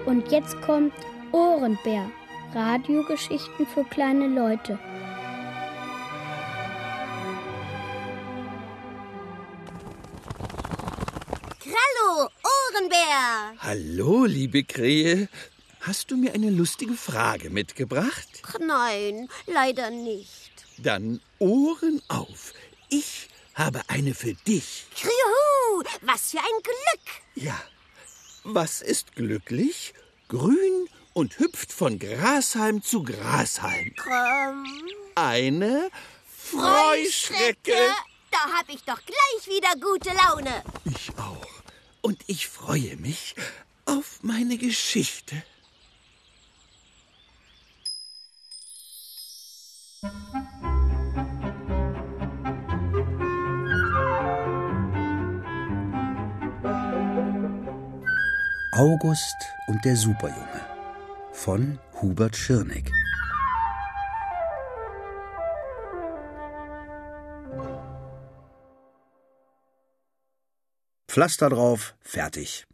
Und jetzt kommt Ohrenbär. Radiogeschichten für kleine Leute. Krallo, Ohrenbär! Hallo, liebe Krähe. Hast du mir eine lustige Frage mitgebracht? Ach nein, leider nicht. Dann Ohren auf. Ich habe eine für dich. Juhu, was für ein Glück! Ja. Was ist glücklich, grün und hüpft von Grashalm zu Grashalm? Eine Freuschrecke. Da hab ich doch gleich wieder gute Laune. Ich auch. Und ich freue mich auf meine Geschichte. August und der Superjunge von Hubert Schirneck. Pflaster drauf, fertig.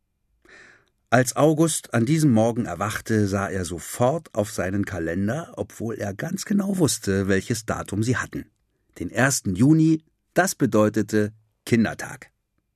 Als August an diesem Morgen erwachte, sah er sofort auf seinen Kalender, obwohl er ganz genau wusste, welches Datum sie hatten. Den 1. Juni, das bedeutete Kindertag.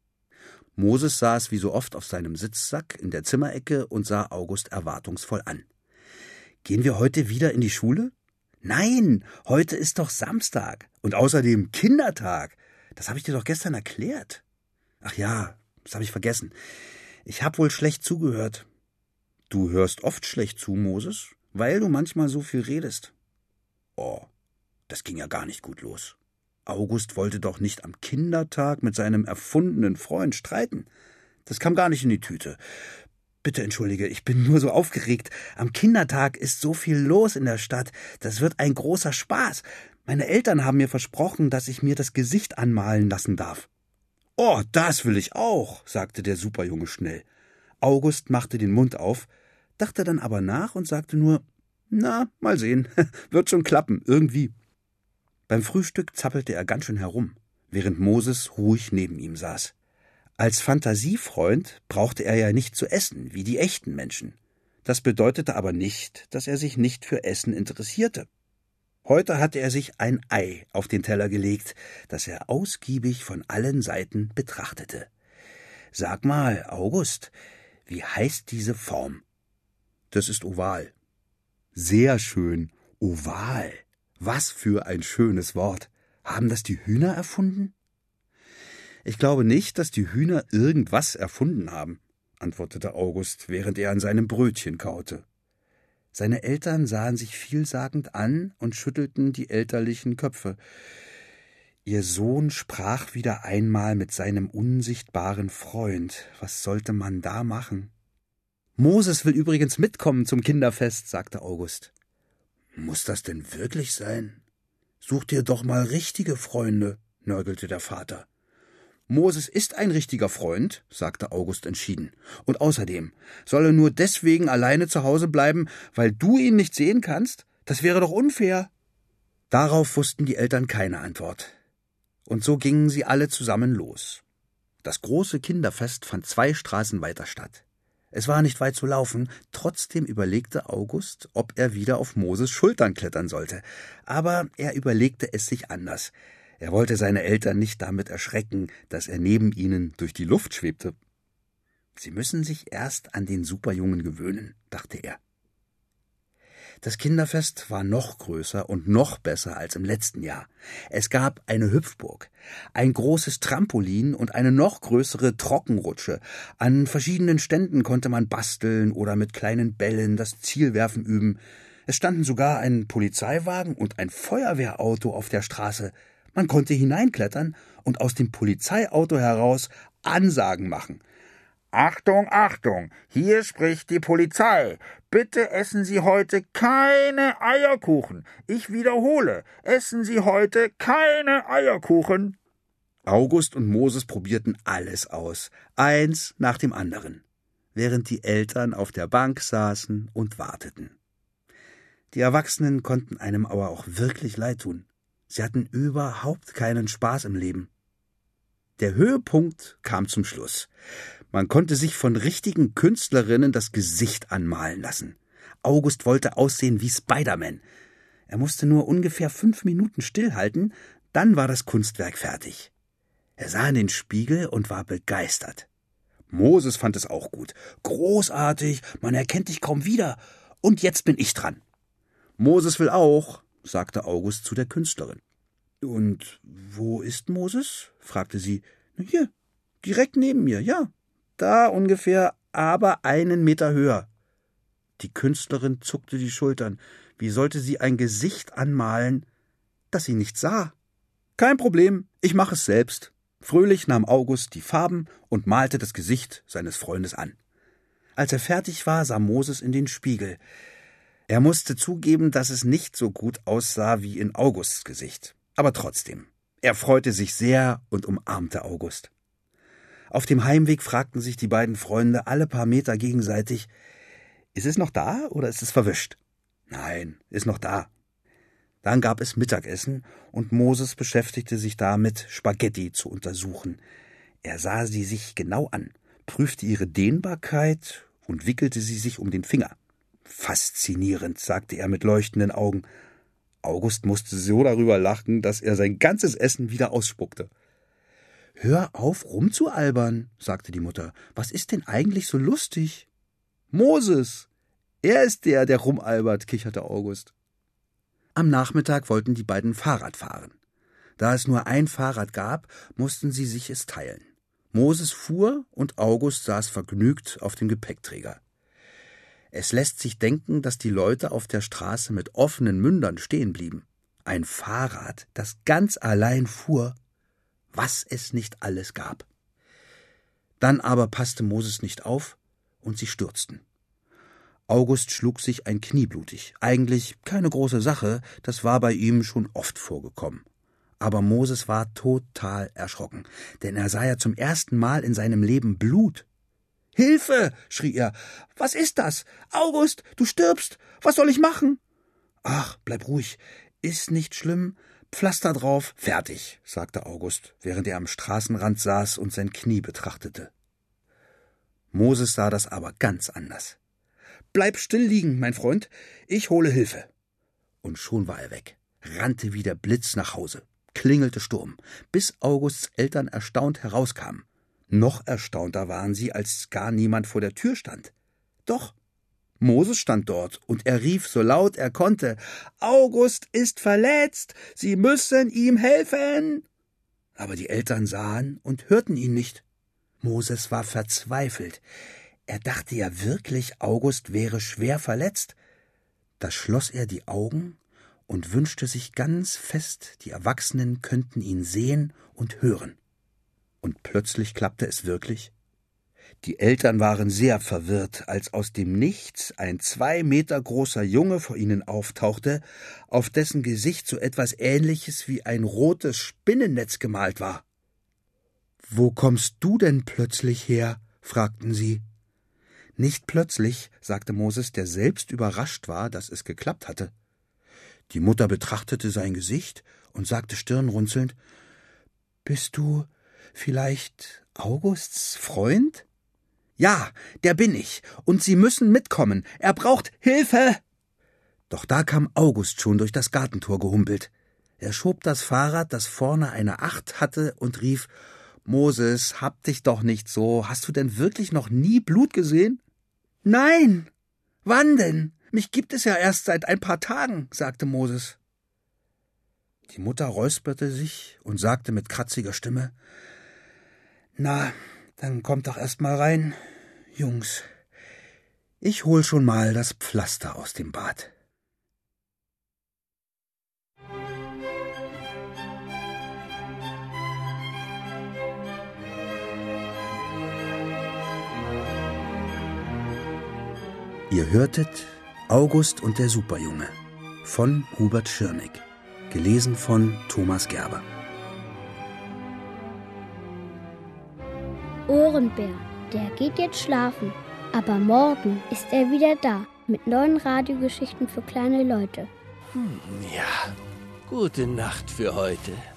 Moses saß wie so oft auf seinem Sitzsack in der Zimmerecke und sah August erwartungsvoll an. »Gehen wir heute wieder in die Schule?« »Nein, heute ist doch Samstag und außerdem Kindertag. Das habe ich dir doch gestern erklärt.« »Ach ja, das habe ich vergessen. Ich habe wohl schlecht zugehört.« »Du hörst oft schlecht zu, Moses, weil du manchmal so viel redest.« »Oh, das ging ja gar nicht gut los. August wollte doch nicht am Kindertag mit seinem erfundenen Freund streiten. Das kam gar nicht in die Tüte. Bitte entschuldige, ich bin nur so aufgeregt. Am Kindertag ist so viel los in der Stadt. Das wird ein großer Spaß. Meine Eltern haben mir versprochen, dass ich mir das Gesicht anmalen lassen darf.« »Oh, das will ich auch«, sagte der Superjunge schnell. August machte den Mund auf, dachte dann aber nach und sagte nur, »Na, mal sehen, wird schon klappen, irgendwie.« Beim Frühstück zappelte er ganz schön herum, während Moses ruhig neben ihm saß. Als Fantasiefreund brauchte er ja nicht zu essen, wie die echten Menschen. Das bedeutete aber nicht, dass er sich nicht für Essen interessierte. Heute hatte er sich ein Ei auf den Teller gelegt, das er ausgiebig von allen Seiten betrachtete. »Sag mal, August, wie heißt diese Form?« »Das ist oval.« »Sehr schön, oval. Was für ein schönes Wort. Haben das die Hühner erfunden?« »Ich glaube nicht, dass die Hühner irgendwas erfunden haben«, antwortete August, während er an seinem Brötchen kaute. Seine Eltern sahen sich vielsagend an und schüttelten die elterlichen Köpfe. Ihr Sohn sprach wieder einmal mit seinem unsichtbaren Freund. Was sollte man da machen? »Moses will übrigens mitkommen zum Kinderfest«, sagte August. »Muss das denn wirklich sein? Such dir doch mal richtige Freunde«, nörgelte der Vater. »Moses ist ein richtiger Freund«, sagte August entschieden. »Und außerdem soll er nur deswegen alleine zu Hause bleiben, weil du ihn nicht sehen kannst? Das wäre doch unfair.« Darauf wussten die Eltern keine Antwort. Und so gingen sie alle zusammen los. Das große Kinderfest fand 2 Straßen weiter statt. Es war nicht weit zu laufen, trotzdem überlegte August, ob er wieder auf Moses Schultern klettern sollte. Aber er überlegte es sich anders. Er wollte seine Eltern nicht damit erschrecken, dass er neben ihnen durch die Luft schwebte. »Sie müssen sich erst an den Superjungen gewöhnen«, dachte er. Das Kinderfest war noch größer und noch besser als im letzten Jahr. Es gab eine Hüpfburg, ein großes Trampolin und eine noch größere Trockenrutsche. An verschiedenen Ständen konnte man basteln oder mit kleinen Bällen das Zielwerfen üben. Es standen sogar ein Polizeiwagen und ein Feuerwehrauto auf der Straße. Man konnte hineinklettern und aus dem Polizeiauto heraus Ansagen machen. »Achtung, Achtung, hier spricht die Polizei. Bitte essen Sie heute keine Eierkuchen. Ich wiederhole, essen Sie heute keine Eierkuchen.« August und Moses probierten alles aus, eins nach dem anderen, während die Eltern auf der Bank saßen und warteten. Die Erwachsenen konnten einem aber auch wirklich leid tun. Sie hatten überhaupt keinen Spaß im Leben. Der Höhepunkt kam zum Schluss. Man konnte sich von richtigen Künstlerinnen das Gesicht anmalen lassen. August wollte aussehen wie Spider-Man. Er musste nur ungefähr 5 Minuten stillhalten, dann war das Kunstwerk fertig. Er sah in den Spiegel und war begeistert. Moses fand es auch gut. Großartig, man erkennt dich kaum wieder. Und jetzt bin ich dran. Moses will auch, sagte August zu der Künstlerin. Und wo ist Moses? Fragte sie. Hier, direkt neben mir, ja. Da ungefähr, aber 1 Meter höher. Die Künstlerin zuckte die Schultern. Wie sollte sie ein Gesicht anmalen, das sie nicht sah? Kein Problem, ich mache es selbst. Fröhlich nahm August die Farben und malte das Gesicht seines Freundes an. Als er fertig war, sah Moses in den Spiegel. Er musste zugeben, dass es nicht so gut aussah wie in Augusts Gesicht. Aber trotzdem, er freute sich sehr und umarmte August. Auf dem Heimweg fragten sich die beiden Freunde alle paar Meter gegenseitig, ist es noch da oder ist es verwischt? Nein, ist noch da. Dann gab es Mittagessen und Moses beschäftigte sich damit, Spaghetti zu untersuchen. Er sah sie sich genau an, prüfte ihre Dehnbarkeit und wickelte sie sich um den Finger. Faszinierend, sagte er mit leuchtenden Augen. August musste so darüber lachen, dass er sein ganzes Essen wieder ausspuckte. »Hör auf, rumzualbern«, sagte die Mutter. »Was ist denn eigentlich so lustig?« »Moses! Er ist der rumalbert«, kicherte August. Am Nachmittag wollten die beiden Fahrrad fahren. Da es nur ein Fahrrad gab, mussten sie sich es teilen. Moses fuhr und August saß vergnügt auf dem Gepäckträger. Es lässt sich denken, dass die Leute auf der Straße mit offenen Mündern stehen blieben. Ein Fahrrad, das ganz allein fuhr, was es nicht alles gab. Dann aber passte Moses nicht auf und sie stürzten. August schlug sich ein Knie blutig. Eigentlich keine große Sache, das war bei ihm schon oft vorgekommen. Aber Moses war total erschrocken, denn er sah ja zum ersten Mal in seinem Leben Blut. »Hilfe!« schrie er. »Was ist das? August, du stirbst! Was soll ich machen?« »Ach, bleib ruhig. Ist nicht schlimm. Pflaster drauf. Fertig«, sagte August, während er am Straßenrand saß und sein Knie betrachtete. Moses sah das aber ganz anders. »Bleib still liegen, mein Freund. Ich hole Hilfe.« Und schon war er weg, rannte wie der Blitz nach Hause, klingelte Sturm, bis Augusts Eltern erstaunt herauskamen. Noch erstaunter waren sie, als gar niemand vor der Tür stand. Doch, Moses stand dort und er rief so laut er konnte, »August ist verletzt! Sie müssen ihm helfen!« Aber die Eltern sahen und hörten ihn nicht. Moses war verzweifelt. Er dachte ja wirklich, August wäre schwer verletzt. Da schloss er die Augen und wünschte sich ganz fest, die Erwachsenen könnten ihn sehen und hören. Und plötzlich klappte es wirklich. Die Eltern waren sehr verwirrt, als aus dem Nichts ein 2 Meter großer Junge vor ihnen auftauchte, auf dessen Gesicht so etwas Ähnliches wie ein rotes Spinnennetz gemalt war. »Wo kommst du denn plötzlich her?« fragten sie. »Nicht plötzlich«, sagte Moses, der selbst überrascht war, dass es geklappt hatte. Die Mutter betrachtete sein Gesicht und sagte stirnrunzelnd, »Bist du vielleicht Augusts Freund?« »Ja, der bin ich, und Sie müssen mitkommen. Er braucht Hilfe!« Doch da kam August schon durch das Gartentor gehumpelt. Er schob das Fahrrad, das vorne eine 8 hatte, und rief, »Moses, hab dich doch nicht so. Hast du denn wirklich noch nie Blut gesehen?« »Nein! Wann denn? Mich gibt es ja erst seit ein paar Tagen«, sagte Moses. Die Mutter räusperte sich und sagte mit kratziger Stimme, »Na, dann kommt doch erst mal rein, Jungs. Ich hol schon mal das Pflaster aus dem Bad.« Ihr hörtet August und der Superjunge von Hubert Schirnig, gelesen von Thomas Gerber. Ohrenbär, der geht jetzt schlafen, aber morgen ist er wieder da mit neuen Radiogeschichten für kleine Leute. Ja, gute Nacht für heute.